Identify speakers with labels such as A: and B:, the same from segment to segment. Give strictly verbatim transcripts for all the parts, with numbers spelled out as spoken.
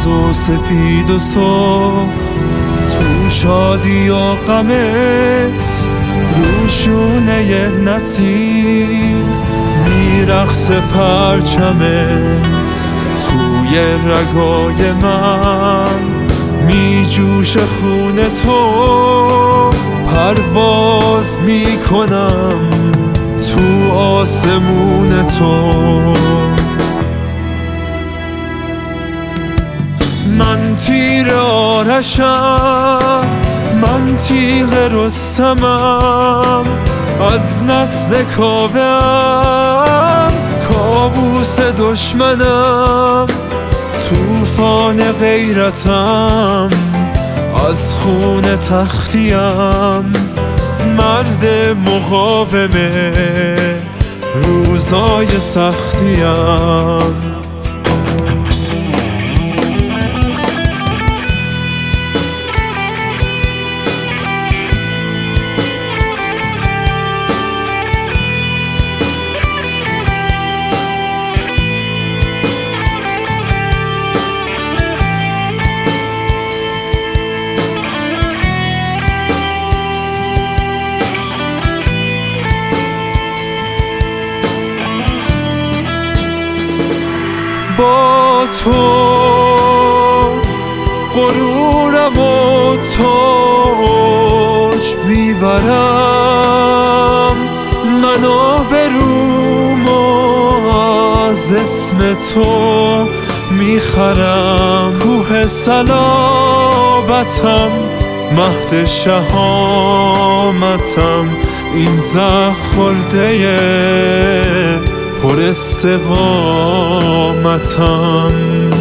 A: روز و سپید و صبح، تو شادی و غمت روشونه نسیم میرقص پرچمت توی رگای من، میجوش خون تو، پرواز میکنم تو آسمون تو. من تیر آرشم، من تیغ رستمم، از نسل کاوه‌ام کابوس دشمنم، طوفان غیرتم، از خون تختیم، مرد مقاومه روزای سختیم. با تو غرورم و تاج میبرم، من آبروم از اسم تو میخرم، کوه صلابتم، مهد شهامتم، این زخم خورده پر استقامتم.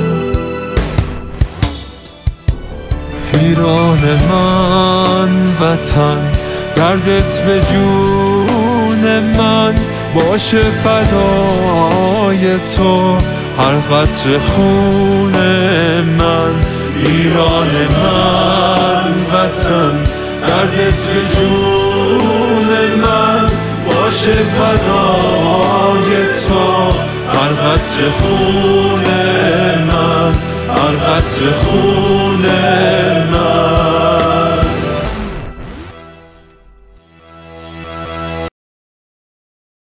A: ایران من وطن، دردت به جون من باشه فدای تو، هر قطره خون من. ایران من وطن، دردت به جون من باشه فدای تو، هر قطره خون من، هر قطره خون